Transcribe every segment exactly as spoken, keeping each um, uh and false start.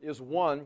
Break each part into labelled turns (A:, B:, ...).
A: is one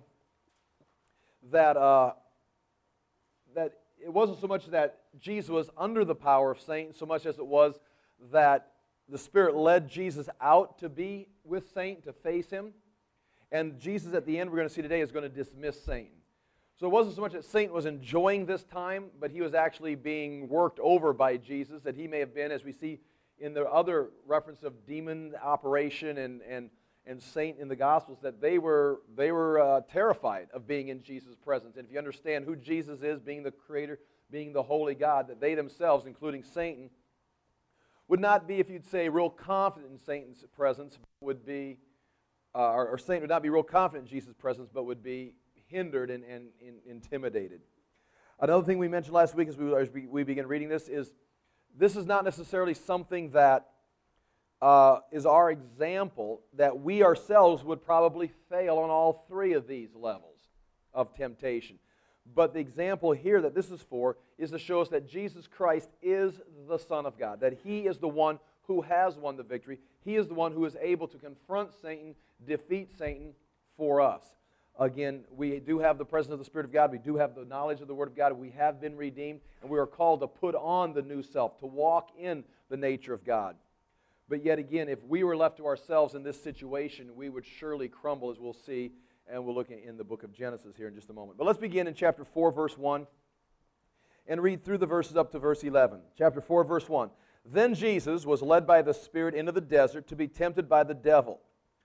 A: that, uh, that it wasn't so much that Jesus was under the power of Satan, so much as it was that the Spirit led Jesus out to be with Satan, to face him. And Jesus, at the end, we're going to see today, is going to dismiss Satan. So it wasn't so much that Satan was enjoying this time, but he was actually being worked over by Jesus, that he may have been, as we see in the other reference of demon operation and, and, and Satan in the Gospels, that they were, they were uh, terrified of being in Jesus' presence. And if you understand who Jesus is, being the Creator, being the Holy God, that they themselves, including Satan, would not be, if you'd say, real confident in Satan's presence, would be, uh, or, or Satan would not be real confident in Jesus' presence, but would be hindered and, and, and intimidated. Another thing we mentioned last week as we, as we, we begin reading this is this is not necessarily something that uh, is our example, that we ourselves would probably fail on all three of these levels of temptation. But the example here that this is for is to show us that Jesus Christ is the Son of God, that He is the one who has won the victory. He is the one who is able to confront Satan, defeat Satan for us. Again, we do have the presence of the Spirit of God. We do have the knowledge of the Word of God. We have been redeemed, and we are called to put on the new self, to walk in the nature of God. But yet again, if we were left to ourselves in this situation, we would surely crumble, as we'll see, and we'll look in the book of Genesis here in just a moment. But let's begin in chapter four, verse one, and read through the verses up to verse eleven. Chapter four, verse one. Then Jesus was led by the Spirit into the desert to be tempted by the devil.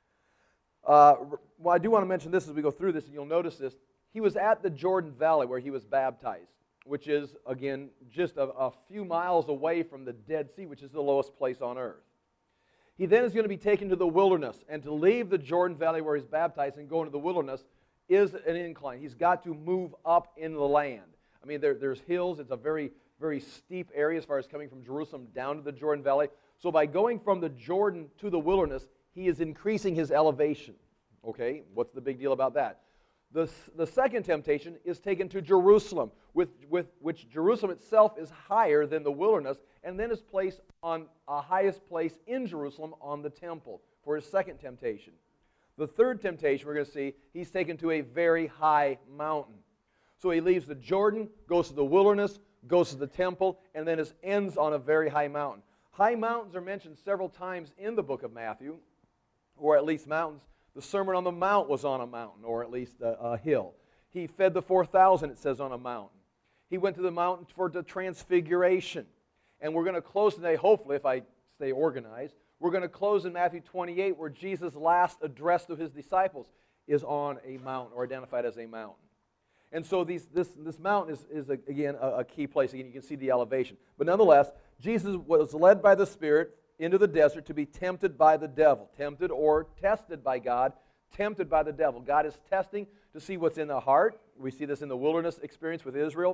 A: Uh, well, I do want to mention this as we go through this, and you'll notice this. He was at the Jordan Valley where he was baptized, which is, again, just a, a few miles away from the Dead Sea, which is the lowest place on earth. He then is going to be taken to the wilderness, and to leave the Jordan Valley where he's baptized and go into the wilderness is an incline. He's got to move up in the land. I mean, there, there's hills. It's a very, very steep area as far as coming from Jerusalem down to the Jordan Valley. So by going from the Jordan to the wilderness, he is increasing his elevation. Okay, what's the big deal about that? The, the second temptation is taken to Jerusalem, with, with which Jerusalem itself is higher than the wilderness, and then is placed on a highest place in Jerusalem on the temple for his second temptation. The third temptation we're going to see, he's taken to a very high mountain. So he leaves the Jordan, goes to the wilderness, goes to the temple, and then is, ends on a very high mountain. High mountains are mentioned several times in the book of Matthew, or at least mountains. The Sermon on the Mount was on a mountain, or at least a, a hill. He fed the four thousand, it says, on a mountain. He went to the mountain for the transfiguration. And we're going to close today, hopefully, if I stay organized, we're going to close in Matthew twenty-eight, where Jesus' last address to his disciples is on a mountain, or identified as a mountain. And so these, this, this mountain is, is a, again, a, a key place. Again, you can see the elevation. But nonetheless, Jesus was led by the Spirit into the desert to be tempted by the devil. Tempted or tested by God, tempted by the devil. God is testing to see what's in the heart. We see this in the wilderness experience with Israel.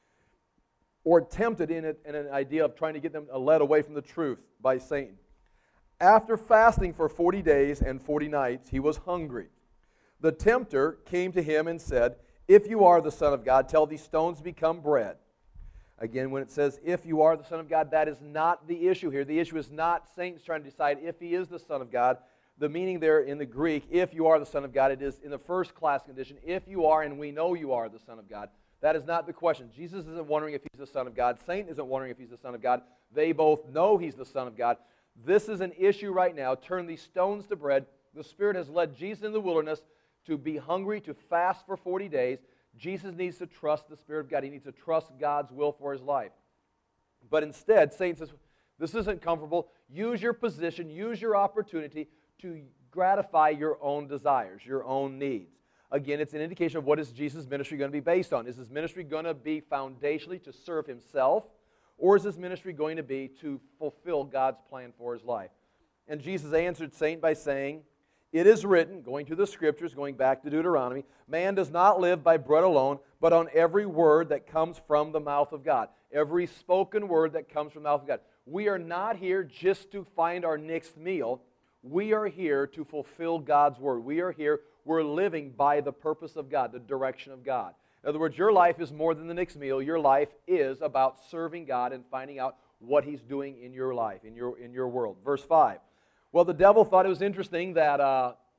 A: Or tempted in, it, in an idea of trying to get them led away from the truth by Satan. After fasting for forty days and forty nights, he was hungry. The tempter came to him and said, "If you are the Son of God, tell these stones to become bread." Again, when it says, if you are the Son of God, that is not the issue here. The issue is not Satan's trying to decide if he is the Son of God. The meaning there in the Greek, if you are the Son of God, it is in the first class condition, if you are, and we know you are the Son of God. That is not the question. Jesus isn't wondering if he's the Son of God. Satan isn't wondering if he's the Son of God. They both know he's the Son of God. This is an issue right now. Turn these stones to bread. The Spirit has led Jesus in the wilderness to be hungry, to fast for forty days. Jesus needs to trust the Spirit of God. He needs to trust God's will for his life. But instead, Satan says, this isn't comfortable. Use your position, use your opportunity to gratify your own desires, your own needs. Again, it's an indication of what is Jesus' ministry going to be based on. Is his ministry going to be foundationally to serve himself, or is his ministry going to be to fulfill God's plan for his life? And Jesus answered Satan by saying, "It is written," going to the Scriptures, going back to Deuteronomy, "Man does not live by bread alone, but on every word that comes from the mouth of God." Every spoken word that comes from the mouth of God. We are not here just to find our next meal. We are here to fulfill God's word. We are here, we're living by the purpose of God, the direction of God. In other words, your life is more than the next meal. Your life is about serving God and finding out what He's doing in your life, in your, in your world. Verse five. Well, the devil thought it was interesting that uh,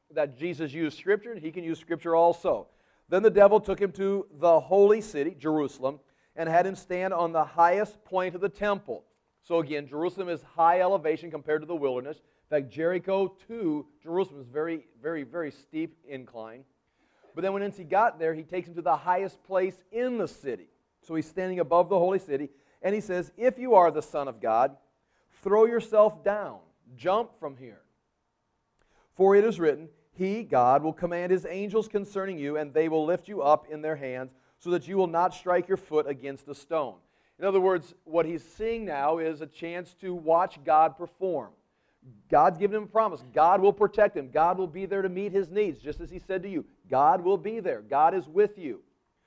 A: that Jesus used Scripture, and he can use Scripture also. Then the devil took him to the holy city, Jerusalem, and had him stand on the highest point of the temple. So again, Jerusalem is high elevation compared to the wilderness. In fact, Jericho to Jerusalem is very, very, very steep incline. But then once he got there, he takes him to the highest place in the city. So he's standing above the holy city, and he says, if you are the Son of God, throw yourself down, jump from here. For it is written, He, God, will command His angels concerning you, and they will lift you up in their hands, so that you will not strike your foot against a stone. In other words, what he's seeing now is a chance to watch God perform. God's given him a promise. God will protect him. God will be there to meet his needs, just as he said to you. God will be there. God is with you.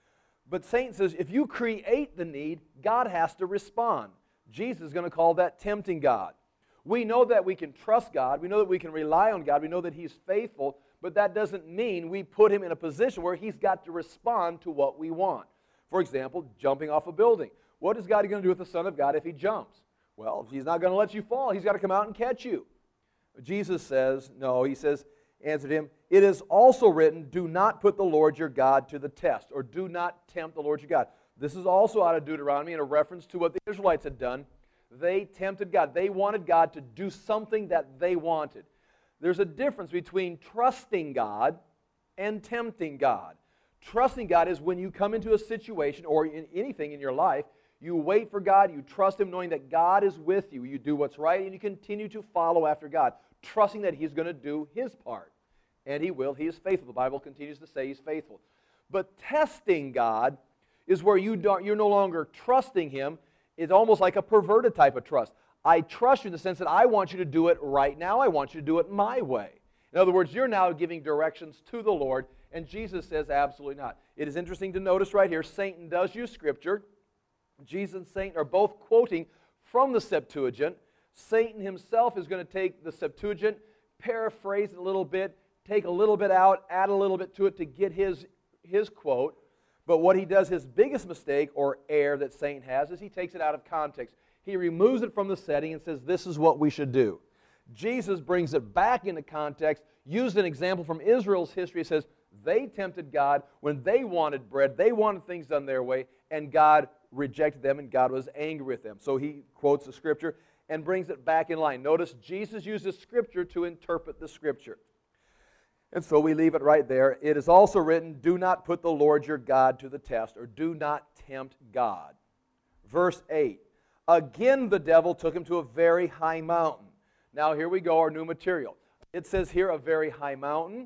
A: But Satan says, if you create the need, God has to respond. Jesus is going to call that tempting God. We know that we can trust God. We know that we can rely on God. We know that He's faithful. But that doesn't mean we put Him in a position where He's got to respond to what we want. For example, jumping off a building. What is God going to do with the Son of God if He jumps? Well, He's not going to let you fall. He's got to come out and catch you. Jesus says, no, He says, answered him, it is also written, do not put the Lord your God to the test, or do not tempt the Lord your God. This is also out of Deuteronomy in a reference to what the Israelites had done. They tempted God. They wanted God to do something that they wanted. There's a difference between trusting God and tempting God. Trusting God is when you come into a situation or in anything in your life, you wait for God, you trust Him knowing that God is with you. You do what's right and you continue to follow after God, trusting that He's going to do His part. And He will. He is faithful. The Bible continues to say He's faithful. But testing God is where you don't, you're no longer trusting Him. It's almost like a perverted type of trust. I trust you in the sense that I want you to do it right now. I want you to do it my way. In other words, you're now giving directions to the Lord, and Jesus says absolutely not. It is interesting to notice right here, Satan does use Scripture. Jesus and Satan are both quoting from the Septuagint. Satan himself is going to take the Septuagint, paraphrase it a little bit, take a little bit out, add a little bit to it to get his, his quote. But what he does, his biggest mistake or error that Satan has, is he takes it out of context. He removes it from the setting and says, this is what we should do. Jesus brings it back into context, used an example from Israel's history. He says, they tempted God when they wanted bread, they wanted things done their way, and God rejected them, and God was angry with them. So he quotes the Scripture and brings it back in line. Notice Jesus uses Scripture to interpret the Scripture. And so we leave it right there. It is also written, do not put the Lord your God to the test, or do not tempt God. Verse eight, again the devil took him to a very high mountain. Now here we go, our new material. It says here a very high mountain.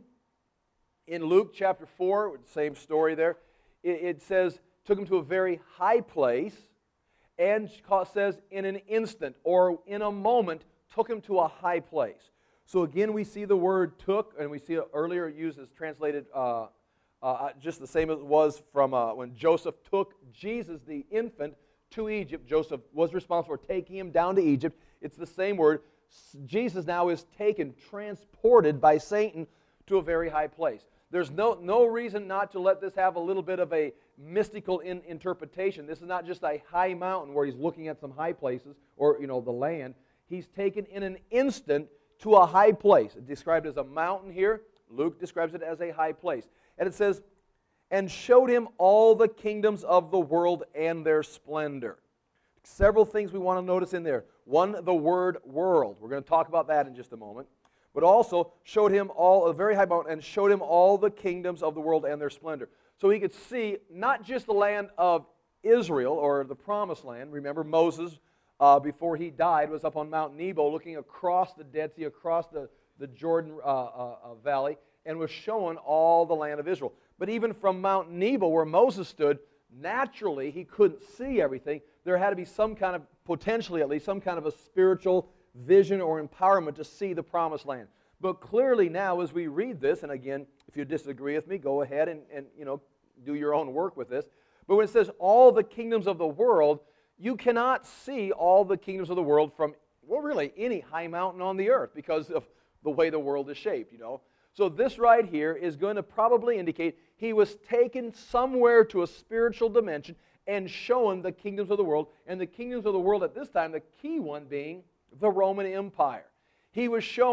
A: In Luke chapter four, same story there, it, it says, took him to a very high place, and says in an instant, or in a moment, took him to a high place. So again, we see the word took, and we see it earlier used as translated uh, uh, just the same as it was from uh, when Joseph took Jesus, the infant, to Egypt. Joseph was responsible for taking him down to Egypt. It's the same word. Jesus now is taken, transported by Satan to a very high place. There's no, no reason not to let this have a little bit of a mystical in, interpretation. This is not just a high mountain where he's looking at some high places or, you know, the land. He's taken in an instant to a high place. It's described as a mountain here. Luke describes it as a high place. And it says, and showed him all the kingdoms of the world and their splendor. Several things we want to notice in there. One, the word world. We're going to talk about that in just a moment. But also showed him all, a very high mountain, and showed him all the kingdoms of the world and their splendor. So he could see not just the land of Israel, or the promised land. Remember, Moses, uh, before he died, was up on Mount Nebo looking across the Dead Sea, across the, the Jordan uh, uh, uh, Valley, and was showing all the land of Israel. But even from Mount Nebo, where Moses stood, naturally he couldn't see everything. There had to be some kind of, potentially at least, some kind of a spiritual vision or empowerment to see the promised land. But clearly now, as we read this, and again, if you disagree with me, go ahead and, and you know, do your own work with this. But when it says all the kingdoms of the world, you cannot see all the kingdoms of the world from, well, really any high mountain on the earth because of the way the world is shaped, you know. So this right here is going to probably indicate he was taken somewhere to a spiritual dimension and shown the kingdoms of the world. And the kingdoms of the world at this time, the key one being the Roman Empire. He was shown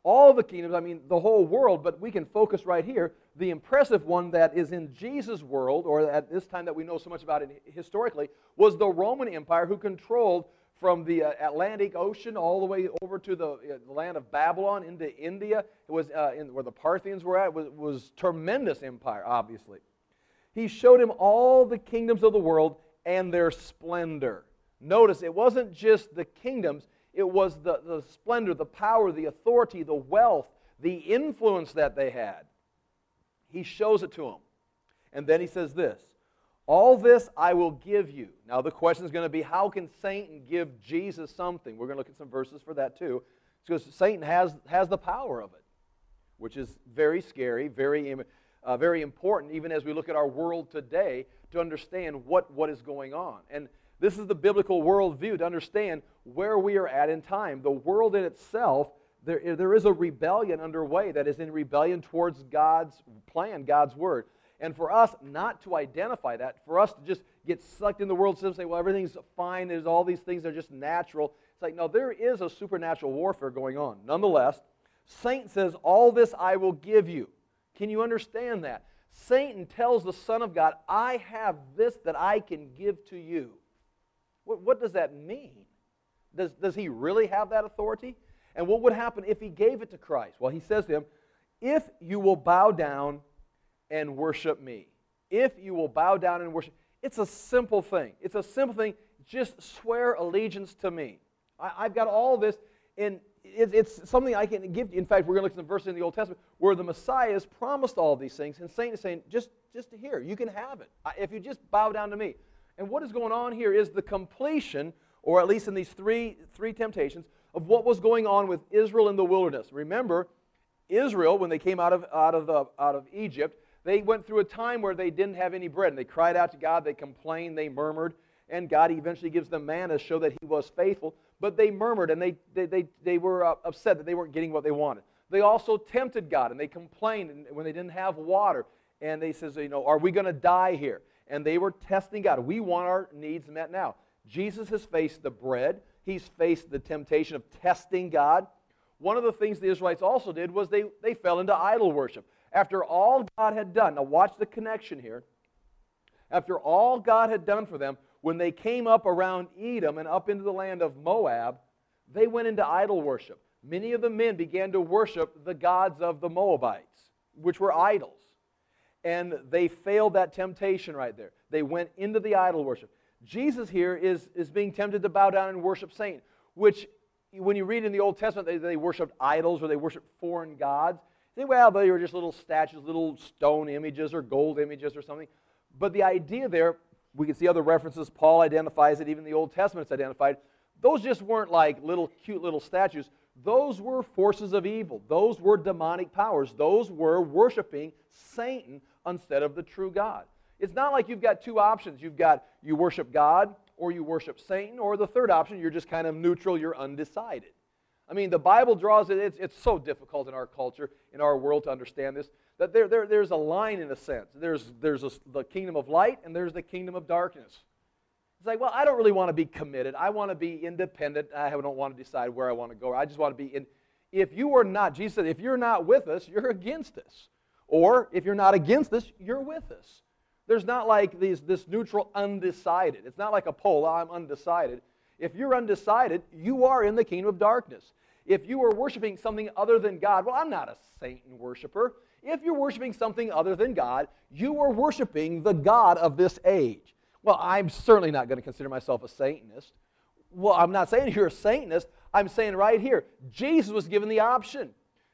A: all the kingdoms, I mean the whole world, but we can focus right here. The impressive one that is in Jesus' world, or at this time that we know so much about it historically, was the Roman Empire, who controlled from the uh, Atlantic Ocean all the way over to the, uh, the land of Babylon into India. It was uh, in, where the Parthians were at. It was, was tremendous empire, obviously. He showed him all the kingdoms of the world and their splendor. Notice, it wasn't just the kingdoms, it was the, the splendor, the power, the authority, the wealth, the influence that they had. He shows it to them. And then he says this, all this I will give you. Now the question is going to be, how can Satan give Jesus something? We're going to look at some verses for that too. Because Satan has, has the power of it, which is very scary, very, uh, very important, even as we look at our world today, to understand what, what is going on. And this is the biblical worldview, to understand where we are at in time. The world in itself, there, there is a rebellion underway that is in rebellion towards God's plan, God's word. And for us not to identify that, for us to just get sucked in the world system and say, well, everything's fine, there's all these things that are just natural. It's like, no, there is a supernatural warfare going on. Nonetheless, Satan says, all this I will give you. Can you understand that? Satan tells the Son of God, I have this that I can give to you. What, what does that mean? Does, does he really have that authority? And what would happen if he gave it to Christ? Well, he says to him, if you will bow down and worship me. If you will bow down and worship. It's a simple thing. It's a simple thing. Just swear allegiance to me. I, I've got all this, and it, it's something I can give you. In fact, we're going to look at some verses in the Old Testament where the Messiah is promised all these things, and Satan is saying, just, just to hear, you can have it. If you just bow down to me. And what is going on here is the completion, or at least in these three, three temptations, of what was going on with Israel in the wilderness. Remember, Israel, when they came out of, out of, the, out of Egypt, they went through a time where they didn't have any bread. And they cried out to God, they complained, they murmured, and God eventually gives them manna to show that He was faithful. But they murmured, and they, they, they, they were uh, upset that they weren't getting what they wanted. They also tempted God, and they complained when they didn't have water. And they says, you know, are we going to die here? And they were testing God. We want our needs met now. Jesus has faced the bread. He's faced the temptation of testing God. One of the things the Israelites also did was they, they fell into idol worship. After all God had done, now watch the connection here. After all God had done for them, when they came up around Edom and up into the land of Moab, they went into idol worship. Many of the men began to worship the gods of the Moabites, which were idols. And they failed that temptation right there. They went into the idol worship. Jesus here is, is being tempted to bow down and worship Satan, which when you read in the Old Testament, they, they worshiped idols or they worshiped foreign gods. You think, well, they were just little statues, little stone images or gold images or something. But the idea there, we can see other references. Paul identifies it, even the Old Testament's identified. Those just weren't like little cute little statues. Those were forces of evil. Those were demonic powers. Those were worshiping Satan instead of the true God. It's not like you've got two options. You've got you worship God or you worship Satan, or the third option, you're just kind of neutral, you're undecided. I mean, the Bible draws it, it's, it's so difficult in our culture, in our world to understand this, that there, there, there's a line in a sense. There's, there's a, the kingdom of light and there's the kingdom of darkness. It's like, well, I don't really want to be committed. I want to be independent. I don't want to decide where I want to go. I just want to be in. If you are not, Jesus said, if you're not with us, you're against us. Or if you're not against us, you're with us. There's not like these, this neutral undecided. It's not like a poll, I'm undecided. If you're undecided, you are in the kingdom of darkness. If you are worshiping something other than God, well, I'm not a Satan worshiper. If you're worshiping something other than God, you are worshiping the God of this age. Well, I'm certainly not going to consider myself a Satanist. Well, I'm not saying you're a Satanist. I'm saying right here, Jesus was given the option.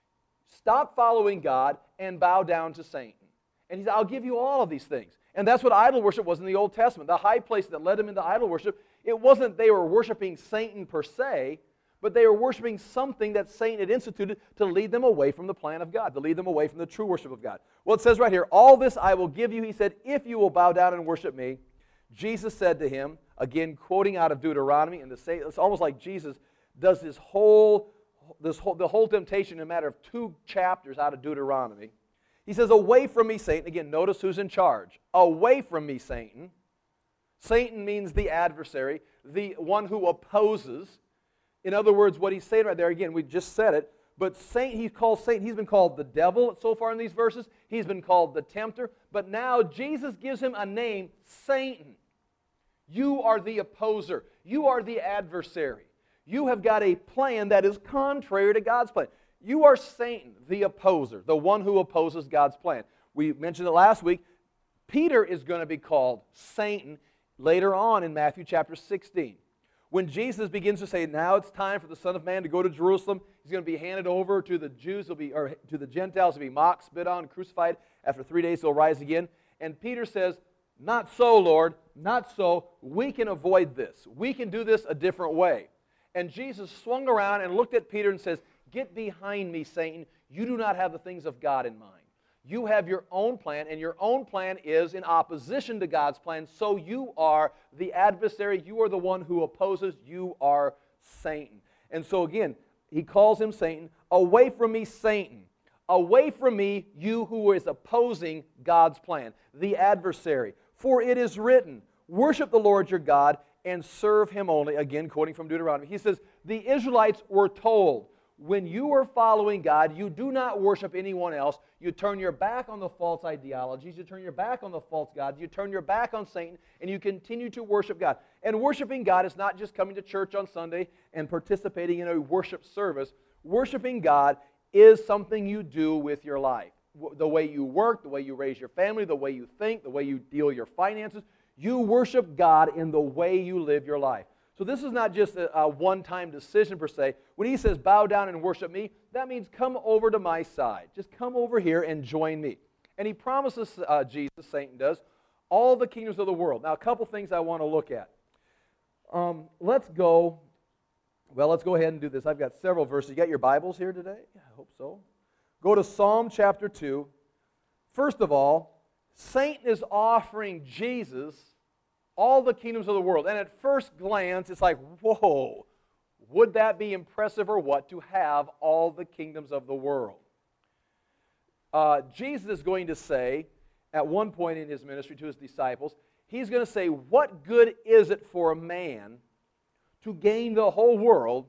A: Stop following God and bow down to Satan. And he said, I'll give you all of these things. And that's what idol worship was in the Old Testament. The high place that led them into idol worship, it wasn't they were worshiping Satan per se, but they were worshiping something that Satan had instituted to lead them away from the plan of God, to lead them away from the true worship of God. Well, it says right here, all this I will give you, he said, if you will bow down and worship me. Jesus said to him, again quoting out of Deuteronomy, and to say, it's almost like Jesus does this whole, this whole, the whole temptation in a matter of two chapters out of Deuteronomy. He says, away from me, Satan. Again, notice who's in charge. Away from me, Satan. Satan means the adversary, the one who opposes. In other words, what he's saying right there, again, we just said it, But Satan, he's called Satan. He's been called the devil so far in these verses. He's been called the tempter. But now Jesus gives him a name, Satan. You are the opposer. You are the adversary. You have got a plan that is contrary to God's plan. You are Satan, the opposer, the one who opposes God's plan. We mentioned it last week. Peter is going to be called Satan later on in Matthew chapter sixteen. When Jesus begins to say, now it's time for the Son of Man to go to Jerusalem, he's going to be handed over to the Jews, he'll be, or to the Gentiles, he'll be mocked, spit on, crucified. After three days he'll rise again. And Peter says, not so, Lord, not so. We can avoid this. We can do this a different way. And Jesus swung around and looked at Peter and says, get behind me, Satan. You do not have the things of God in mind. You have your own plan, and your own plan is in opposition to God's plan, so you are the adversary. You are the one who opposes. You are Satan. And so again, he calls him Satan. Away from me, Satan. Away from me, you who is opposing God's plan, the adversary. For it is written, worship the Lord your God and serve him only. Again, quoting from Deuteronomy. He says, the Israelites were told, when you are following God, you do not worship anyone else. You turn your back on the false ideologies. You turn your back on the false gods. You turn your back on Satan, and you continue to worship God. And worshiping God is not just coming to church on Sunday and participating in a worship service. Worshiping God is something you do with your life. The way you work, the way you raise your family, the way you think, the way you deal with your finances. You worship God in the way you live your life. So this is not just a, a one-time decision per se. When he says, bow down and worship me, that means come over to my side. Just come over here and join me. And he promises, uh, Jesus, Satan does, all the kingdoms of the world. Now, a couple things I want to look at. Um, let's go, well, let's go ahead and do this. I've got several verses. You got your Bibles here today? Yeah, I hope so. Go to Psalm chapter two. First of all, Satan is offering Jesus all the kingdoms of the world. And at first glance, it's like, whoa, would that be impressive or what to have all the kingdoms of the world? Uh, Jesus is going to say, at one point in his ministry to his disciples, he's going to say, what good is it for a man to gain the whole world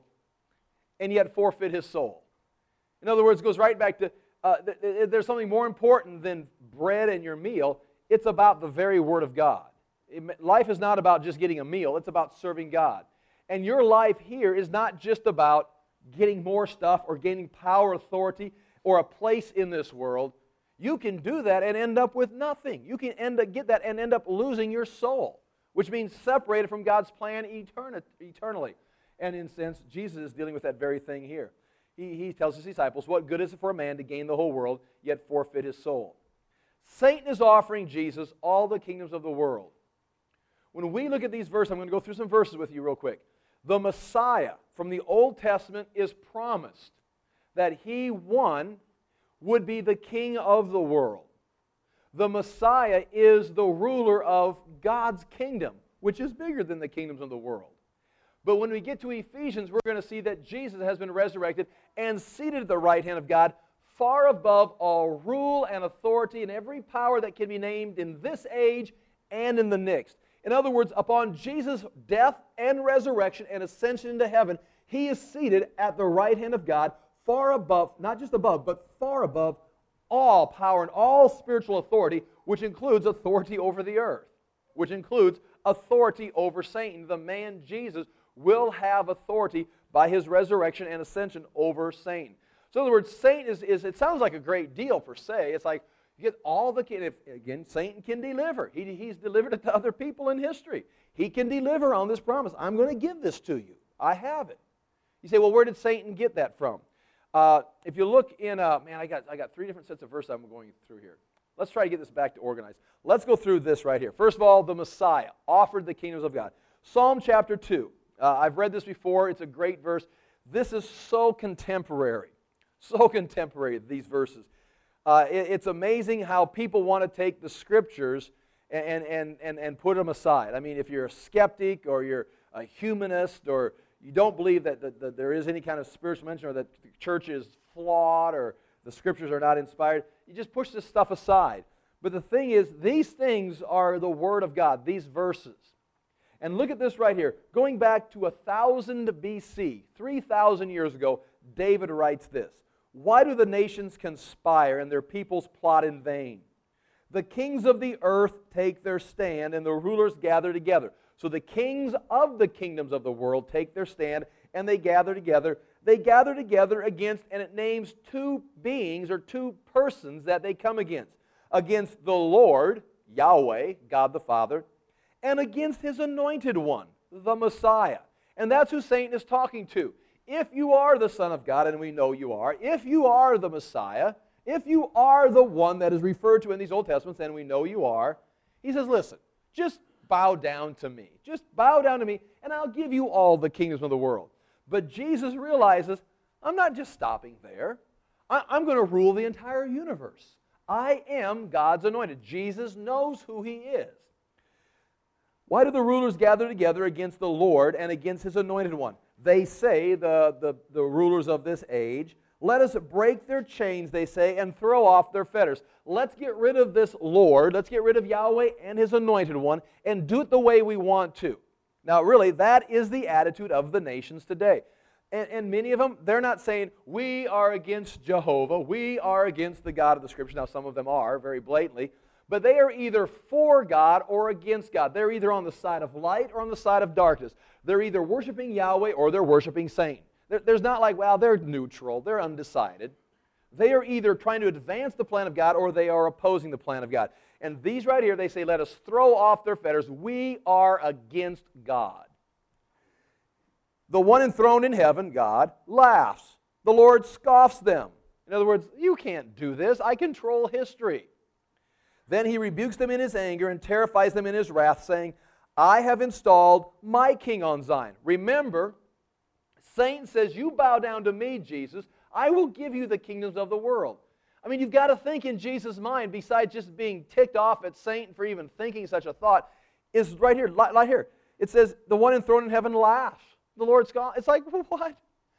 A: and yet forfeit his soul? In other words, it goes right back to, uh, th th there's something more important than bread and your meal. It's about the very Word of God. Life is not about just getting a meal. It's about serving God. And your life here is not just about getting more stuff or gaining power, authority, or a place in this world. You can do that and end up with nothing. You can end up, get that and end up losing your soul, which means separated from God's plan eternally. And in a sense, Jesus is dealing with that very thing here. He, he tells his disciples, what good is it for a man to gain the whole world, yet forfeit his soul? Satan is offering Jesus all the kingdoms of the world. When we look at these verses, I'm going to go through some verses with you real quick. The Messiah from the Old Testament is promised that he, one, would be the king of the world. The Messiah is the ruler of God's kingdom, which is bigger than the kingdoms of the world. But when we get to Ephesians, we're going to see that Jesus has been resurrected and seated at the right hand of God, far above all rule and authority and every power that can be named in this age and in the next. In other words, upon Jesus' death and resurrection and ascension into heaven, he is seated at the right hand of God, far above, not just above, but far above all power and all spiritual authority, which includes authority over the earth, which includes authority over Satan. The man Jesus will have authority by his resurrection and ascension over Satan. So in other words, Satan is, is it sounds like a great deal per se. It's like, you get all the, if, again, Satan can deliver. He, he's delivered it to other people in history. He can deliver on this promise. I'm going to give this to you. I have it. You say, well, where did Satan get that from? Uh, if you look in, uh, man, I got, I got three different sets of verses I'm going through here. Let's try to get this back to organize. Let's go through this right here. First of all, the Messiah offered the kingdoms of God. Psalm chapter two. Uh, I've read this before. It's a great verse. This is so contemporary. So contemporary, these verses. Uh, it, it's amazing how people want to take the Scriptures and, and, and, and put them aside. I mean, if you're a skeptic or you're a humanist or you don't believe that, that, that there is any kind of spiritual mention or that the church is flawed or the Scriptures are not inspired, you just push this stuff aside. But the thing is, these things are the Word of God, these verses. And look at this right here. Going back to one thousand B C, three thousand years ago, David writes this. Why do the nations conspire and their peoples plot in vain? The kings of the earth take their stand, and the rulers gather together. So the kings of the kingdoms of the world take their stand, and they gather together. They gather together against, and it names two beings or two persons that they come against. Against the Lord, Yahweh, God the Father, and against His anointed one, the Messiah. And that's who Satan is talking to. If you are the Son of God, and we know you are, if you are the Messiah, if you are the one that is referred to in these Old Testaments, and we know you are, he says, listen, just bow down to me. Just bow down to me, and I'll give you all the kingdoms of the world. But Jesus realizes, I'm not just stopping there. I'm going to rule the entire universe. I am God's anointed. Jesus knows who He is. Why do the rulers gather together against the Lord and against His anointed one? They say, the, the, the rulers of this age, let us break their chains, they say, and throw off their fetters. Let's get rid of this Lord, let's get rid of Yahweh and His anointed one, and do it the way we want to. Now, really, that is the attitude of the nations today. And, and many of them, they're not saying, we are against Jehovah, we are against the God of the Scripture. Now, some of them are, very blatantly. But they are either for God or against God. They're either on the side of light or on the side of darkness. They're either worshiping Yahweh or they're worshiping Satan. There's not like, well, they're neutral, they're undecided. They are either trying to advance the plan of God or they are opposing the plan of God. And these right here, they say, let us throw off their fetters. We are against God. The one enthroned in heaven, God, laughs. The Lord scoffs them. In other words, you can't do this. I control history. Then He rebukes them in His anger and terrifies them in His wrath, saying, I have installed my king on Zion. Remember, Satan says, you bow down to me, Jesus. I will give you the kingdoms of the world. I mean, you've got to think in Jesus' mind, besides just being ticked off at Satan for even thinking such a thought, is right here, right here. It says, the one enthroned in heaven laughs. The Lord's gone. It's like, what?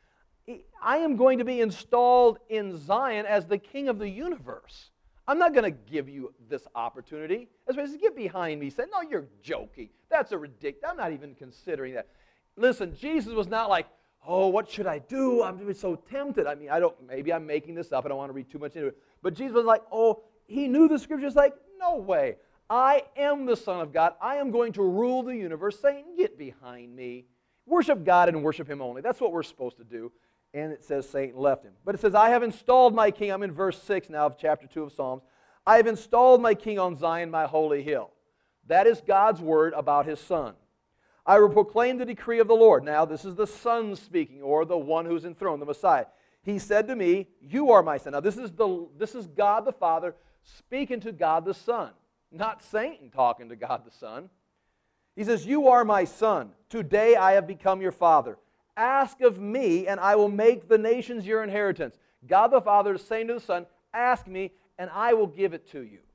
A: I am going to be installed in Zion as the king of the universe. I'm not going to give you this opportunity. As well as get behind me, say, no, you're joking. That's a ridiculous. I'm not even considering that. Listen, Jesus was not like, oh, what should I do? I'm so tempted. I mean, I don't, maybe I'm making this up. I don't want to read too much into it. But Jesus was like, oh, He knew the Scriptures like, no way. I am the Son of God. I am going to rule the universe. Satan, get behind me. Worship God and worship Him only. That's what we're supposed to do. And it says Satan left him. But it says, I have installed my king. I'm in verse six now of chapter two of Psalms. I have installed my king on Zion, my holy hill. That is God's word about His Son. I will proclaim the decree of the Lord. Now, this is the Son speaking, or the one who's enthroned, the Messiah. He said to me, you are my Son. Now, this is, the, this is God the Father speaking to God the Son, not Satan talking to God the Son. He says, you are my Son. Today I have become your Father. Ask of me, and I will make the nations your inheritance. God the Father is saying to the Son, ask me, and I will give it to you.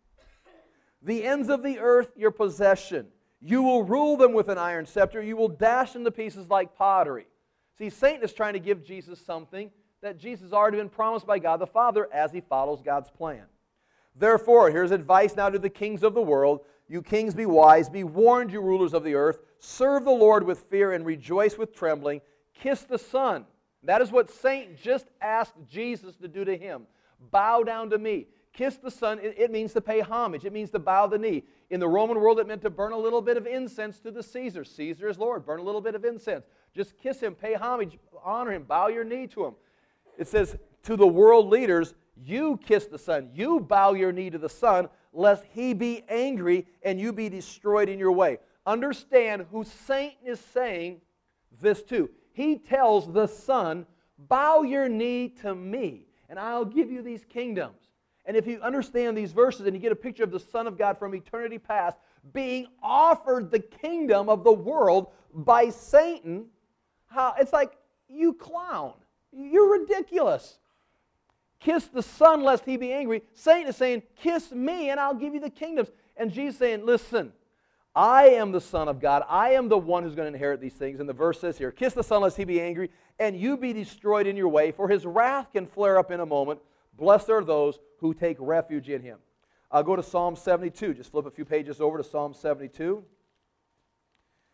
A: The ends of the earth your possession. You will rule them with an iron scepter. You will dash them to pieces like pottery. See, Satan is trying to give Jesus something that Jesus has already been promised by God the Father as He follows God's plan. Therefore, here's advice now to the kings of the world. You kings, be wise. Be warned, you rulers of the earth. Serve the Lord with fear and rejoice with trembling. Kiss the Son. That is what Satan just asked Jesus to do to him. Bow down to me. Kiss the Son. It, it means to pay homage. It means to bow the knee. In the Roman world, it meant to burn a little bit of incense to the Caesar. Caesar is Lord. Burn a little bit of incense. Just kiss Him. Pay homage. Honor Him. Bow your knee to Him. It says to the world leaders, you kiss the Son. You bow your knee to the Son, lest He be angry and you be destroyed in your way. Understand who Satan is saying this to. He tells the Son, bow your knee to me, and I'll give you these kingdoms. And if you understand these verses and you get a picture of the Son of God from eternity past being offered the kingdom of the world by Satan, how, it's like, you clown. You're ridiculous. Kiss the Son lest He be angry. Satan is saying, kiss me and I'll give you the kingdoms. And Jesus is saying, listen, I am the Son of God. I am the one who's going to inherit these things. And the verse says here, kiss the Son lest He be angry, and you be destroyed in your way, for His wrath can flare up in a moment. Blessed are those who take refuge in Him. I'll go to Psalm seventy-two. Just flip a few pages over to Psalm seventy-two.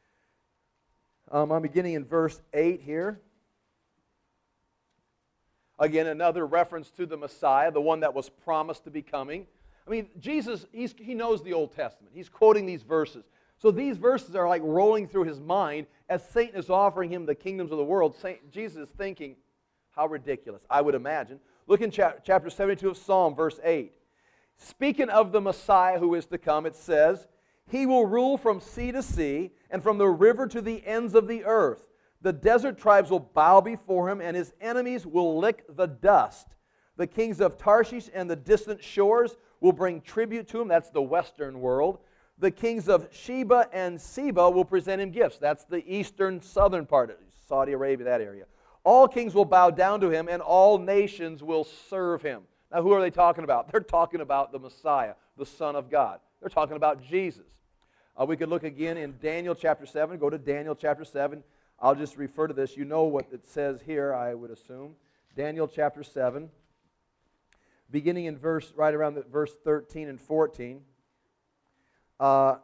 A: Um, I'm beginning in verse eight here. Again, another reference to the Messiah, the one that was promised to be coming. I mean, Jesus, he's, he knows the Old Testament. He's quoting these verses. So these verses are like rolling through his mind as Satan is offering him the kingdoms of the world. Saint, Jesus is thinking, how ridiculous, I would imagine. Look in chap- chapter seventy-two of Psalm, verse eight. Speaking of the Messiah who is to come, it says, He will rule from sea to sea and from the river to the ends of the earth. The desert tribes will bow before him, and his enemies will lick the dust. The kings of Tarshish and the distant shores will bring tribute to him. That's the western world. The kings of Sheba and Seba will present him gifts. That's the eastern, southern part of Saudi Arabia, that area. All kings will bow down to him, and all nations will serve him. Now, who are they talking about? They're talking about the Messiah, the Son of God. They're talking about Jesus. Uh, we could look again in Daniel chapter seven. Go to Daniel chapter seven. I'll just refer to this. You know what it says here, I would assume. Daniel chapter seven, beginning in verse, right around the, verse thirteen and fourteen. Uh,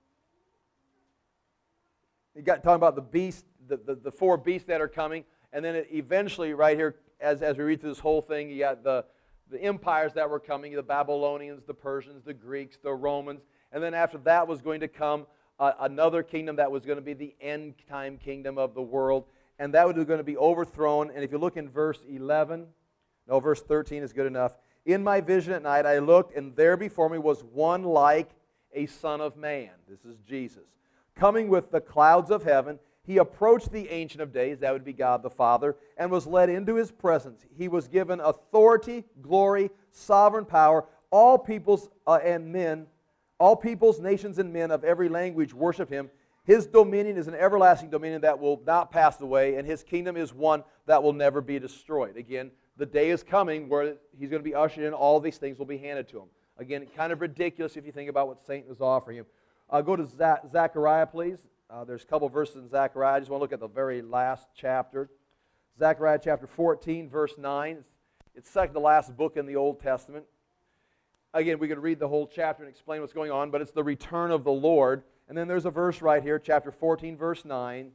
A: you got talking about the beast, the, the, the four beasts that are coming, and then it eventually, right here, as, as we read through this whole thing, you got the, the empires that were coming, the Babylonians, the Persians, the Greeks, the Romans, and then after that was going to come uh, another kingdom that was going to be the end time kingdom of the world, and that was going to be overthrown. And if you look in verse eleven, no, verse thirteen is good enough. In my vision at night I looked, and there before me was one like a son of man. This is Jesus. Coming with the clouds of heaven, he approached the Ancient of Days, that would be God the Father, and was led into his presence. He was given authority, glory, sovereign power. All peoples uh, and men, all peoples, nations, and men of every language worship him. His dominion is an everlasting dominion that will not pass away, and his kingdom is one that will never be destroyed. Again, the day is coming where he's going to be ushered in. All these things will be handed to him. Again, kind of ridiculous if you think about what Satan was offering him. Uh, go to Zechariah, please. Uh, there's a couple verses in Zechariah. I just want to look at the very last chapter. Zechariah chapter fourteen, verse nine. It's, it's second to last book in the Old Testament. Again, we could read the whole chapter and explain what's going on, but it's the return of the Lord. And then there's a verse right here, chapter fourteen, verse nine.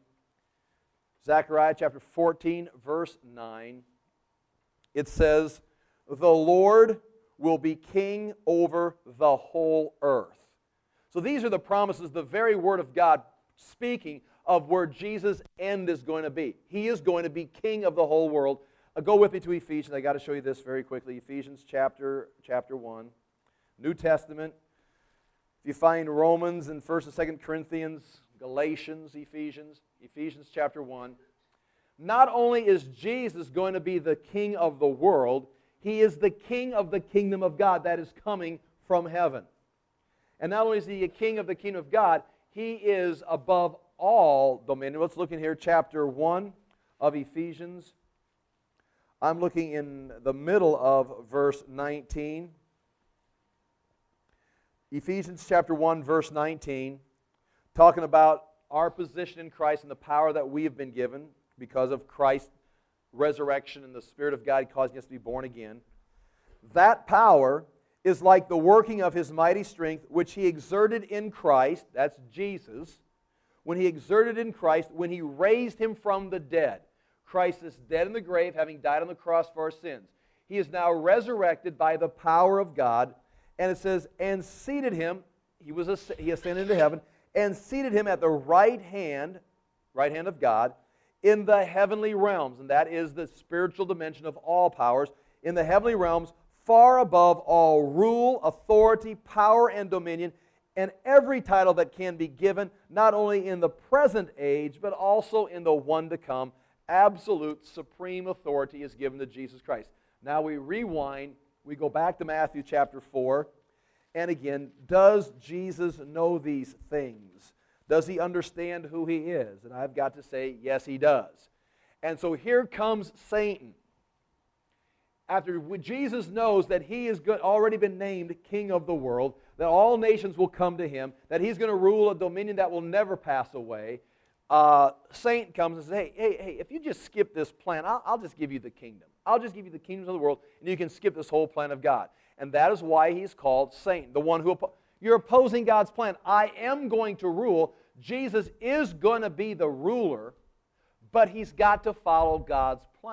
A: Zechariah chapter fourteen, verse nine. It says, the Lord will be king over the whole earth. So these are the promises, the very word of God speaking of where Jesus' end is going to be. He is going to be king of the whole world. Uh, go with me to Ephesians. I got to show you this very quickly. Ephesians chapter, chapter one. New Testament. If you find Romans and first and second Corinthians, Galatians, Ephesians, Ephesians chapter one. Not only is Jesus going to be the king of the world, he is the king of the kingdom of God that is coming from heaven. And not only is he a king of the kingdom of God, he is above all dominion. Let's look in here, chapter one of Ephesians. I'm looking in the middle of verse nineteen. Ephesians chapter one, verse nineteen, talking about our position in Christ and the power that we have been given because of Christ's resurrection and the Spirit of God causing us to be born again. That power is like the working of his mighty strength, which he exerted in Christ, that's Jesus, when he exerted in Christ, when he raised him from the dead. Christ is dead in the grave, having died on the cross for our sins. He is now resurrected by the power of God, and it says, and seated him, he, was he ascended into heaven, and seated him at the right hand, right hand of God, in the heavenly realms, and that is the spiritual dimension of all powers, in the heavenly realms, far above all rule, authority, power, and dominion, and every title that can be given, not only in the present age, but also in the one to come. Absolute supreme authority is given to Jesus Christ. Now we rewind, we go back to Matthew chapter four, and again, does Jesus know these things? Does he understand who he is? And I've got to say, yes, he does. And so here comes Satan. After Jesus knows that he has already been named king of the world, that all nations will come to him, that he's going to rule a dominion that will never pass away, uh, Satan comes and says, hey, hey, hey, if you just skip this plan, I'll, I'll just give you the kingdom. I'll just give you the kingdoms of the world, and you can skip this whole plan of God. And that is why he's called Satan, the one who, you're opposing God's plan. I am going to rule. Jesus is going to be the ruler, but he's got to follow God's plan.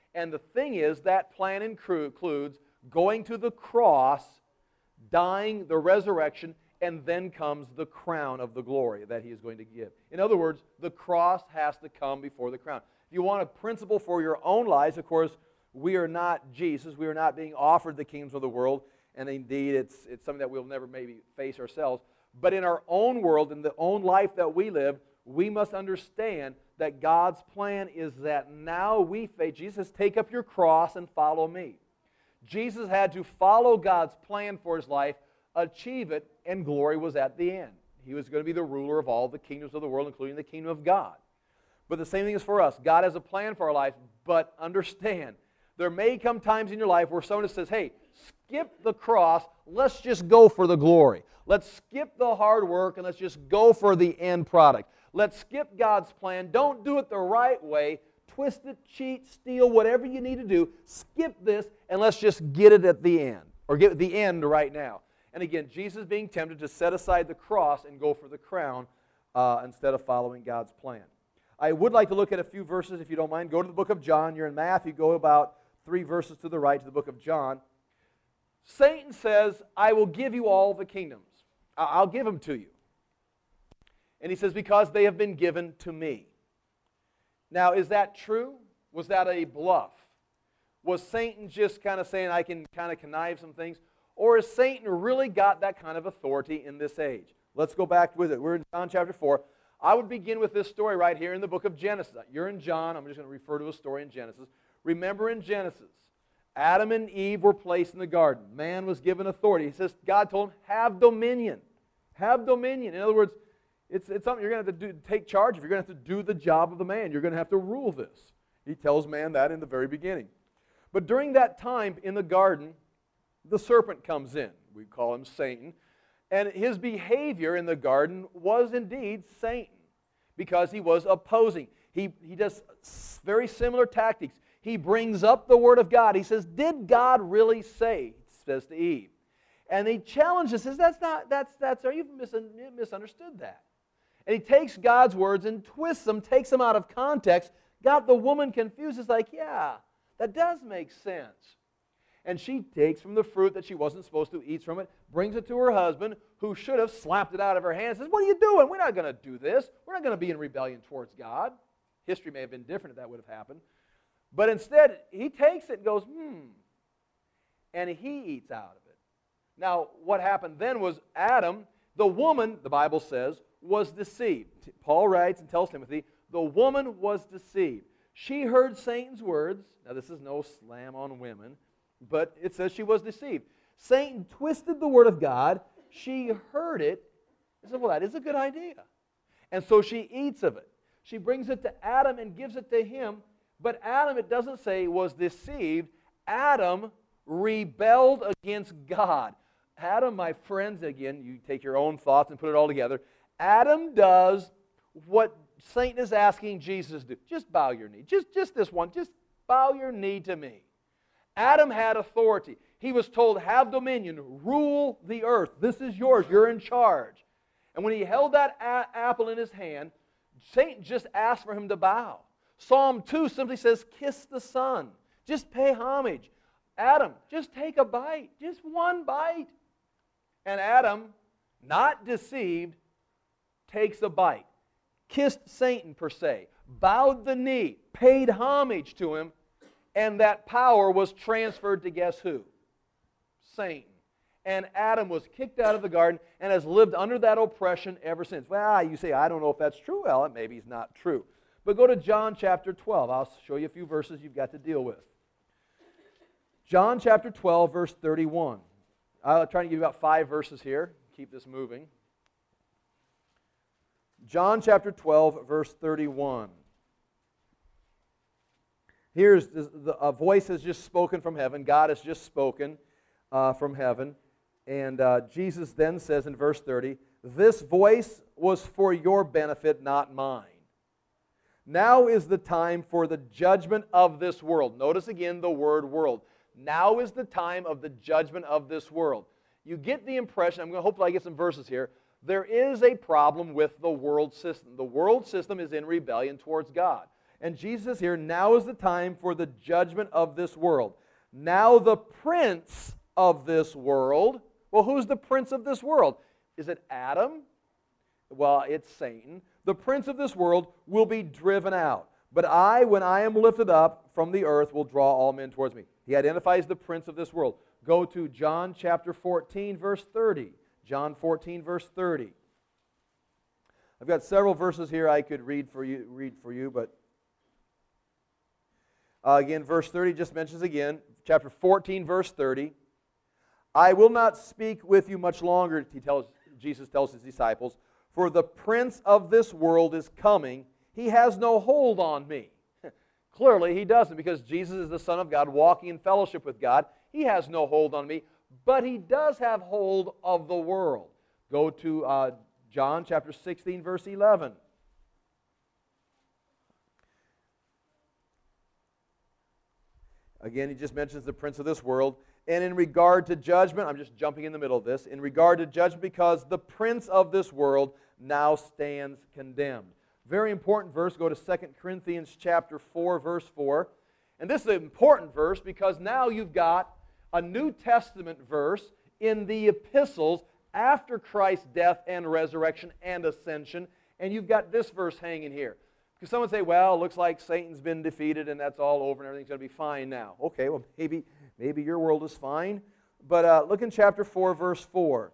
A: And the thing is, that plan includes going to the cross, dying, the resurrection, and then comes the crown of the glory that He is going to give. In other words, the cross has to come before the crown. If you want a principle for your own lives, of course, we are not Jesus. We are not being offered the kingdoms of the world, and indeed it's, it's something that we'll never maybe face ourselves. But in our own world, in the own life that we live, we must understand that God's plan is that now we face, Jesus, take up your cross and follow me. Jesus had to follow God's plan for His life, achieve it, and glory was at the end. He was going to be the ruler of all the kingdoms of the world, including the kingdom of God. But the same thing is for us. God has a plan for our life, but understand, there may come times in your life where someone says, hey, skip the cross, let's just go for the glory. Let's skip the hard work and let's just go for the end product. Let's skip God's plan. Don't do it the right way. Twist it, cheat, steal, whatever you need to do. Skip this and let's just get it at the end, or get the end right now. And again, Jesus being tempted to set aside the cross and go for the crown uh, instead of following God's plan. I would like to look at a few verses, if you don't mind. Go to the book of John. You're in Matthew. Go about three verses to the right to the book of John. Satan says, I will give you all the kingdoms. I'll give them to you. And he says, because they have been given to me. Now, is that true? Was that a bluff? Was Satan just kind of saying, I can kind of connive some things? Or has Satan really got that kind of authority in this age? Let's go back with it. We're in John chapter four. I would begin with this story right here in the book of Genesis. You're in John. I'm just going to refer to a story in Genesis. Remember in Genesis, Adam and Eve were placed in the garden. Man was given authority. He says, God told him, have dominion. Have dominion. In other words, it's, it's something you're going to have to do, take charge of. You're going to have to do the job of the man. You're going to have to rule this. He tells man that in the very beginning. But during that time in the garden, the serpent comes in. We call him Satan. And his behavior in the garden was indeed Satan, because he was opposing. He, he does very similar tactics. He brings up the Word of God. He says, did God really say, says to Eve. And he challenges, says, that's not, that's, that's, are you misunderstood that? And he takes God's words and twists them, takes them out of context, got the woman confused. It's like, yeah, that does make sense. And she takes from the fruit that she wasn't supposed to, eats from it, brings it to her husband, who should have slapped it out of her hand, says, what are you doing? We're not going to do this. We're not going to be in rebellion towards God. History may have been different if that would have happened. But instead, he takes it and goes, hmm, and he eats out of it. Now, what happened then was Adam, the woman, the Bible says, was deceived. Paul writes and tells Timothy, the woman was deceived. She heard Satan's words. Now, this is no slam on women, but it says she was deceived. Satan twisted the Word of God. She heard it and said, well, that is a good idea. And so she eats of it. She brings it to Adam and gives it to him. But Adam, it doesn't say, was deceived. Adam rebelled against God. Adam, my friends, again, you take your own thoughts and put it all together. Adam does what Satan is asking Jesus to do. Just bow your knee. Just, just this one. Just bow your knee to me. Adam had authority. He was told, have dominion, rule the earth. This is yours. You're in charge. And when he held that a- apple in his hand, Satan just asked for him to bow. Psalm two simply says, kiss the Son. Just pay homage. Adam, just take a bite. Just one bite. And Adam, not deceived, takes a bite. Kissed Satan, per se. Bowed the knee. Paid homage to him. And that power was transferred to guess who? Satan. And Adam was kicked out of the garden and has lived under that oppression ever since. Well, you say, I don't know if that's true. Well, it maybe it's not true. But go to John chapter twelve. I'll show you a few verses you've got to deal with. John chapter twelve, verse thirty-one. I'll try to give you about five verses here. Keep this moving. John chapter twelve, verse thirty-one. Here's the, the, a voice has just spoken from heaven. God has just spoken uh, from heaven. And uh, Jesus then says in verse thirty, this voice was for your benefit, not mine. Now is the time for the judgment of this world. Notice again the word world. Now is the time of the judgment of this world. You get the impression, I'm going to hopefully I get some verses here, there is a problem with the world system. The world system is in rebellion towards God. And Jesus says here, now is the time for the judgment of this world. Now the prince of this world, well, who's the prince of this world? Is it Adam? Well, it's Satan. The prince of this world will be driven out. But I, when I am lifted up from the earth, will draw all men towards me. He identifies the prince of this world. Go to John chapter fourteen, verse thirty. John fourteen, verse thirty. I've got several verses here I could read for you, read for you, but uh, again, verse thirty just mentions again, chapter fourteen, verse thirty. I will not speak with you much longer, he tells, Jesus tells his disciples, for the prince of this world is coming. He has no hold on me. Clearly, he doesn't, because Jesus is the Son of God, walking in fellowship with God. He has no hold on me, but he does have hold of the world. Go to uh, John chapter sixteen, verse eleven. Again, he just mentions the prince of this world. And in regard to judgment, I'm just jumping in the middle of this. In regard to judgment, because the prince of this world now stands condemned. Very important verse. Go to Second Corinthians chapter four, verse four. And this is an important verse because now you've got a New Testament verse in the epistles after Christ's death and resurrection and ascension. And you've got this verse hanging here. Because someone say, well, it looks like Satan's been defeated and that's all over and everything's going to be fine now. Okay, well, maybe, maybe your world is fine. But uh, look in chapter four, verse four.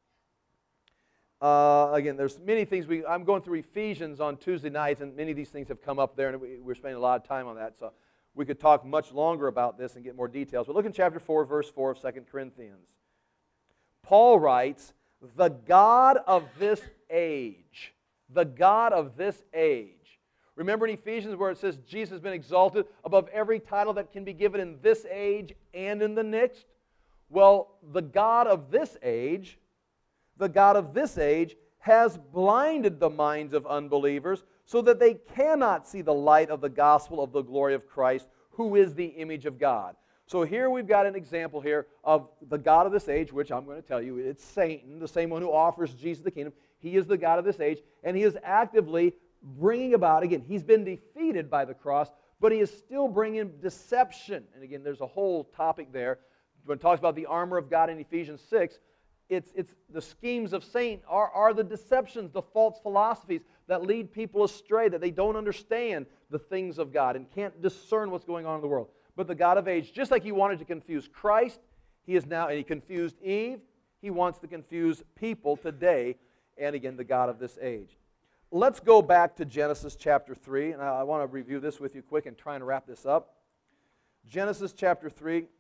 A: Uh, again, there's many things. We, I'm going through Ephesians on Tuesday nights, and many of these things have come up there, and we, we're spending a lot of time on that. So we could talk much longer about this and get more details. But look in chapter four, verse four of Second Corinthians. Paul writes, the God of this age, the God of this age. Remember in Ephesians where it says Jesus has been exalted above every title that can be given in this age and in the next? Well, the God of this age, the God of this age has blinded the minds of unbelievers so that they cannot see the light of the gospel of the glory of Christ, who is the image of God. So here we've got an example here of the God of this age, which I'm going to tell you, it's Satan, the same one who offers Jesus the kingdom. He is the God of this age, and he is actively bringing about, again, he's been defeated by the cross, but he is still bringing deception. And again, there's a whole topic there. When it talks about the armor of God in Ephesians six, it's, it's the schemes of Satan are, are the deceptions, the false philosophies that lead people astray, that they don't understand the things of God and can't discern what's going on in the world. But the God of age, just like he wanted to confuse Christ, he is now, and he confused Eve, he wants to confuse people today, and again, the God of this age. Let's go back to Genesis chapter three, and I, I want to review this with you quick and try and wrap this up. Genesis chapter three.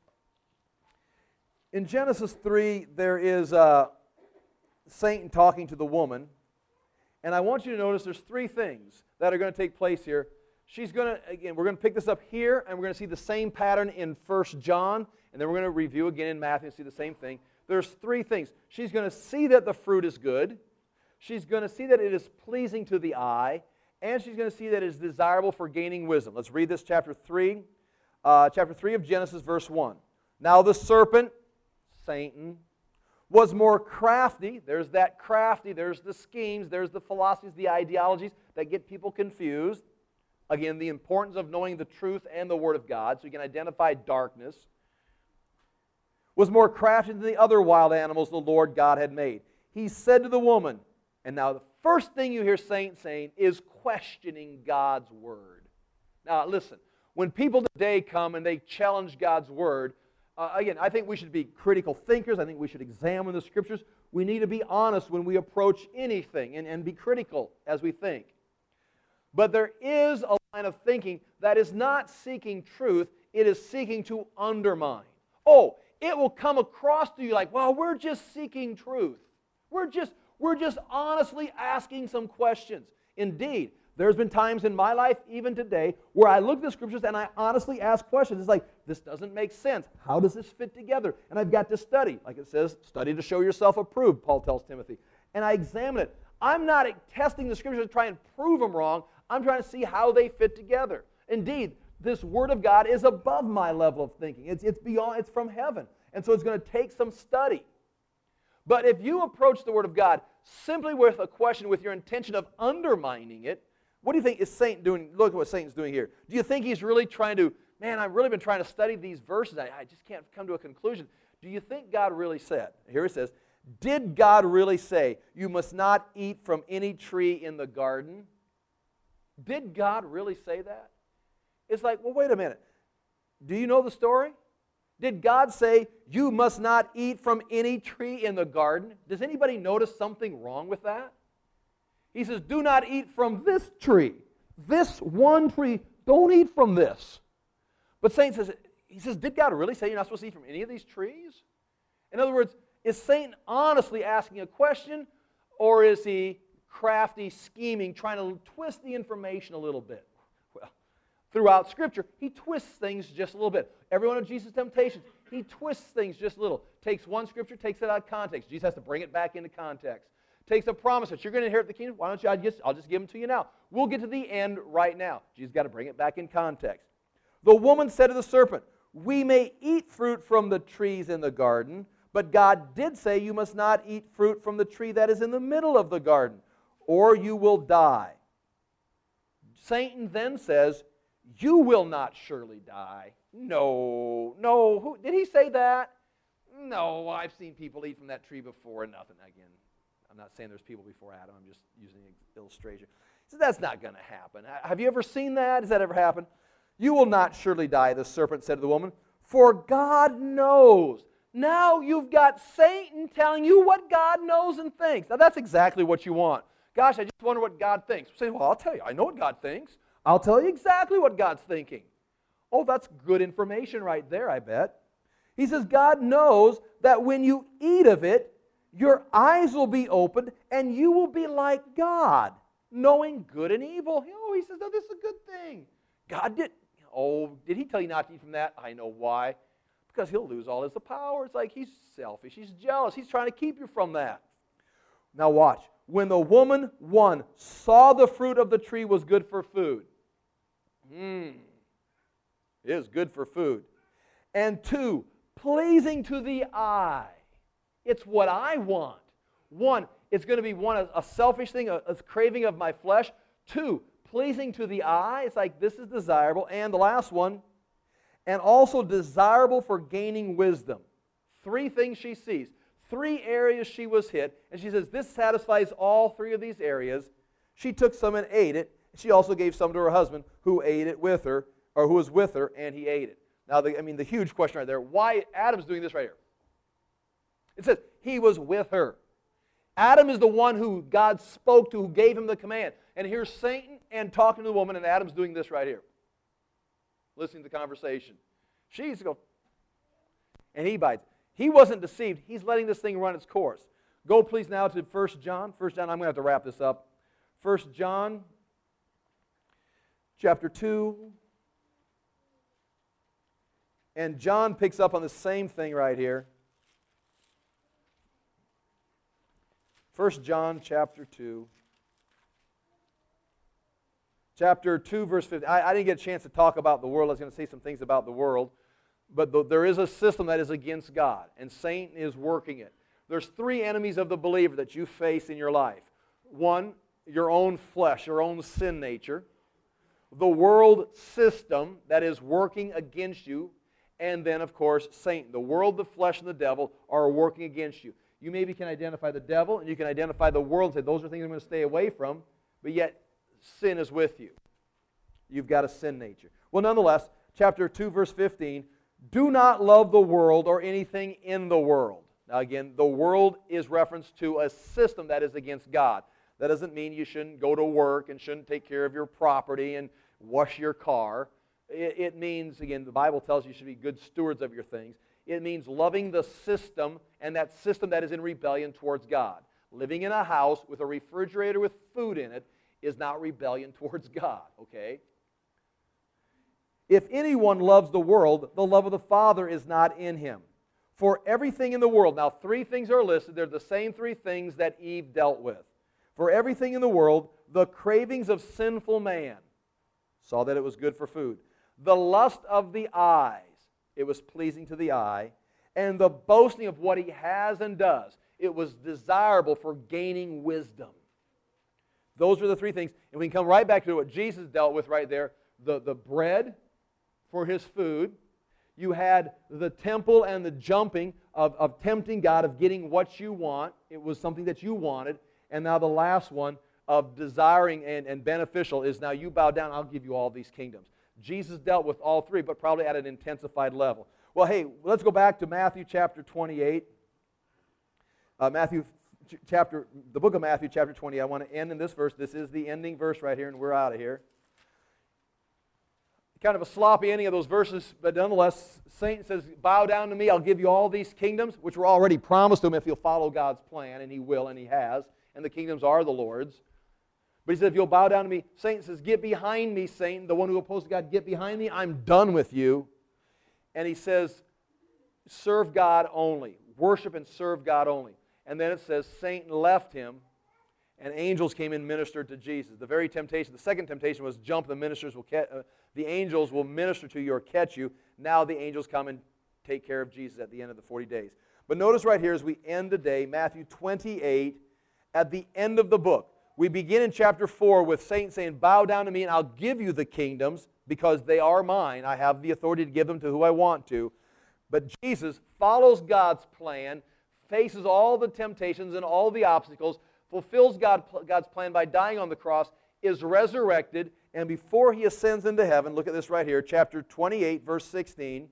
A: In Genesis three, there is uh, Satan talking to the woman, and I want you to notice there's three things that are going to take place here. She's going to, again, we're going to pick this up here, and we're going to see the same pattern in First John, and then we're going to review again in Matthew and see the same thing. There's three things. She's going to see that the fruit is good. She's going to see that it is pleasing to the eye, and she's going to see that it is desirable for gaining wisdom. Let's read this chapter three, uh, chapter three of Genesis, verse one. Now the serpent, Satan, was more crafty. There's that crafty, there's the schemes, there's the philosophies, the ideologies that get people confused. Again, the importance of knowing the truth and the Word of God, so you can identify darkness. Was more crafty than the other wild animals the Lord God had made. He said to the woman, and now the first thing you hear Satan saying is questioning God's Word. Now listen, when people today come and they challenge God's Word, uh, again, I think we should be critical thinkers. I think we should examine the Scriptures. We need to be honest when we approach anything and, and be critical as we think. But there is a line of thinking that is not seeking truth, it is seeking to undermine. Oh, it will come across to you like, well, we're just seeking truth. We're just, we're just honestly asking some questions. Indeed, there's been times in my life, even today, where I look at the Scriptures and I honestly ask questions. It's like, this doesn't make sense. How does this fit together? And I've got to study. Like it says, study to show yourself approved, Paul tells Timothy. And I examine it. I'm not testing the Scriptures to try and prove them wrong. I'm trying to see how they fit together. Indeed, this Word of God is above my level of thinking. It's, it's beyond, it's from heaven. And so it's going to take some study. But if you approach the Word of God simply with a question with your intention of undermining it, What do you think is Satan doing? Look at what Satan's doing here. Do you think he's really trying to, man, I've really been trying to study these verses. I, I just can't come to a conclusion. Do you think God really said, here it says, did God really say, you must not eat from any tree in the garden? Did God really say that? It's like, well, wait a minute. Do you know the story? Did God say, you must not eat from any tree in the garden? Does anybody notice something wrong with that? He says, do not eat from this tree. This one tree, don't eat from this. But Satan says, he says, did God really say you're not supposed to eat from any of these trees? In other words, is Satan honestly asking a question, or is he crafty, scheming, trying to twist the information a little bit? Well, throughout Scripture, he twists things just a little bit. Every one of Jesus' temptations, he twists things just a little. Takes one Scripture, takes it out of context. Jesus has to bring it back into context. Takes a promise that you're going to inherit the kingdom. Why don't you, I just, I'll just give them to you now. We'll get to the end right now. Jesus got to bring it back in context. The woman said to the serpent, we may eat fruit from the trees in the garden, but God did say you must not eat fruit from the tree that is in the middle of the garden, or you will die. Satan then says, you will not surely die. No, no. Who, did he say that? No, I've seen people eat from that tree before and nothing. Again, I'm not saying there's people before Adam. I'm just using an illustration. So that's not going to happen. Have you ever seen that? Has that ever happened? You will not surely die, the serpent said to the woman, for God knows. Now you've got Satan telling you what God knows and thinks. Now that's exactly what you want. Gosh, I just wonder what God thinks. Say, well, I'll tell you. I know what God thinks. I'll tell you exactly what God's thinking. Oh, that's good information right there, I bet. He says, God knows that when you eat of it, your eyes will be opened and you will be like God, knowing good and evil. Oh, he says, no, this is a good thing. God did. Oh, did he tell you not to eat from that? I know why. Because he'll lose all his power. It's like he's selfish. He's jealous. He's trying to keep you from that. Now watch. When the woman, one, saw the fruit of the tree was good for food. Mmm. It is good for food. And two, pleasing to the eye. It's what I want. One, it's going to be one, a, a selfish thing, a, a craving of my flesh. Two, pleasing to the eye. It's like this is desirable. And the last one, and also desirable for gaining wisdom. Three things she sees. Three areas she was hit. And she says, this satisfies all three of these areas. She took some and ate it. She also gave some to her husband who ate it with her, or who was with her, and he ate it. Now, the, I mean, the huge question right there, why Adam's doing this right here? It says, he was with her. Adam is the one who God spoke to, who gave him the command. And here's Satan and talking to the woman, and Adam's doing this right here. Listening to the conversation. She's going, and he bites. He wasn't deceived. He's letting this thing run its course. Go please now to First John. First John, I'm going to have to wrap this up. First John, chapter two. And John picks up on the same thing right here. First John, chapter two. Chapter two, verse fifteen. I, I didn't get a chance to talk about the world. I was going to say some things about the world. But the, there is a system that is against God, and Satan is working it. There's three enemies of the believer that you face in your life. One, your own flesh, your own sin nature. The world system that is working against you. And then, of course, Satan. The world, the flesh, and the devil are working against you. You maybe can identify the devil, and you can identify the world and say, those are things I'm going to stay away from. But yet, sin is with you. You've got a sin nature. Well, nonetheless, chapter two, verse fifteen, do not love the world or anything in the world. Now again, the world is reference to a system that is against God. That doesn't mean you shouldn't go to work and shouldn't take care of your property and wash your car. It, it means, again, the Bible tells you you should be good stewards of your things. It means loving the system, and that system that is in rebellion towards God. Living in a house with a refrigerator with food in it is not rebellion towards God, okay? If anyone loves the world, the love of the Father is not in him. For everything in the world, now three things are listed. They're the same three things that Eve dealt with. For everything in the world, the cravings of sinful man, saw that it was good for food. The lust of the eyes, it was pleasing to the eye. And the boasting of what he has and does, it was desirable for gaining wisdom. Those are the three things. And we can come right back to what Jesus dealt with right there. The, the bread for his food. You had the temple and the jumping of, of tempting God, of getting what you want. It was something that you wanted. And now the last one of desiring and, and beneficial is now you bow down, I'll give you all these kingdoms. Jesus dealt with all three, but probably at an intensified level. Well, hey, let's go back to Matthew chapter twenty-eight. Uh, Matthew chapter, the book of Matthew chapter twenty. I want to end in this verse. This is the ending verse right here, and we're out of here. Kind of a sloppy ending of those verses, but nonetheless, Satan says, bow down to me, I'll give you all these kingdoms, which were already promised to him if he'll follow God's plan, and he will, and he has, and the kingdoms are the Lord's. But he said, if you'll bow down to me, Satan says, get behind me, Satan, the one who opposes God, get behind me, I'm done with you. And he says, serve God only, worship and serve God only. And then it says, Satan left him, and angels came and ministered to Jesus. The very temptation, the second temptation was jump, the ministers will catch, uh, the angels will minister to you or catch you. Now the angels come and take care of Jesus at the end of the forty days. But notice right here as we end today, Matthew twenty-eight, at the end of the book. We begin in chapter four with Satan saying, bow down to me and I'll give you the kingdoms because they are mine. I have the authority to give them to who I want to. But Jesus follows God's plan, faces all the temptations and all the obstacles, fulfills God, God's plan by dying on the cross, is resurrected, and before he ascends into heaven, look at this right here, chapter twenty-eight, verse sixteen,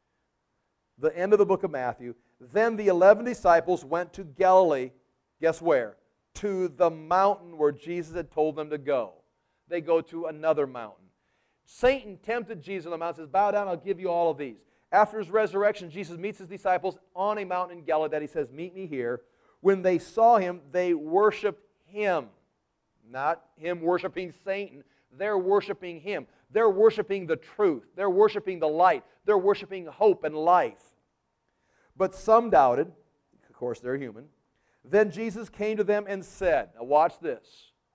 A: the end of the book of Matthew, then the eleven disciples went to Galilee, guess where? To the mountain where Jesus had told them to go. They go to another mountain. Satan tempted Jesus on the mountain, says, bow down, I'll give you all of these. After his resurrection, Jesus meets his disciples on a mountain in Galilee that he says, meet me here. When they saw him, they worshiped him. Not him worshiping Satan. They're worshiping him. They're worshiping the truth. They're worshiping the light. They're worshiping hope and life. But some doubted. Of course, they're human. Then Jesus came to them and said, now watch this,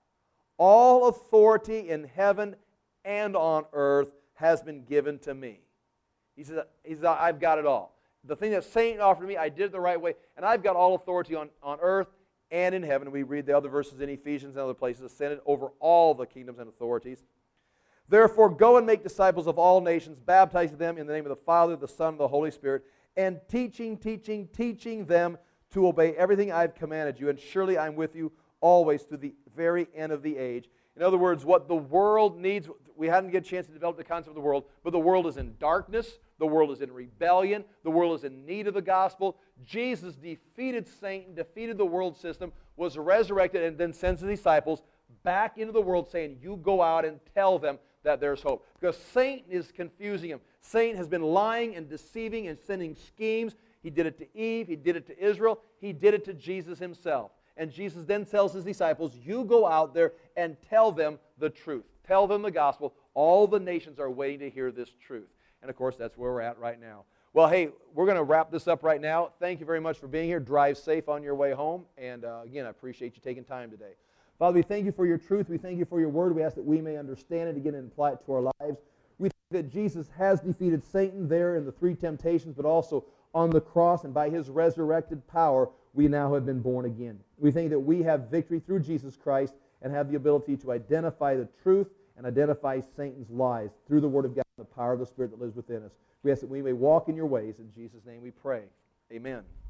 A: all authority in heaven and on earth has been given to me. He says, he says I've got it all. The thing that Satan offered me, I did it the right way, and I've got all authority on, on earth and in heaven. We read the other verses in Ephesians and other places, ascended over all the kingdoms and authorities. Therefore, go and make disciples of all nations, baptizing them in the name of the Father, the Son, and the Holy Spirit, and teaching, teaching, teaching them to obey everything I've commanded you, and surely I'm with you always to the very end of the age. In other words, what the world needs, we hadn't get a chance to develop the concept of the world, but the world is in darkness, the world is in rebellion, the world is in need of the gospel. Jesus defeated Satan, defeated the world system, was resurrected, and then sends the disciples back into the world saying, you go out and tell them that there's hope. Because Satan is confusing them. Satan has been lying and deceiving and sending schemes. He did it to Eve, he did it to Israel, he did it to Jesus himself. And Jesus then tells his disciples, you go out there and tell them the truth. Tell them the gospel. All the nations are waiting to hear this truth. And of course, that's where we're at right now. Well, hey, we're going to wrap this up right now. Thank you very much for being here. Drive safe on your way home. And uh, again, I appreciate you taking time today. Father, we thank you for your truth. We thank you for your word. We ask that we may understand it again and apply it to our lives. We think that Jesus has defeated Satan there in the three temptations, but also on the cross, and by his resurrected power, we now have been born again. We think that we have victory through Jesus Christ and have the ability to identify the truth and identify Satan's lies through the Word of God and the power of the Spirit that lives within us. We ask that we may walk in your ways. In Jesus' name we pray. Amen.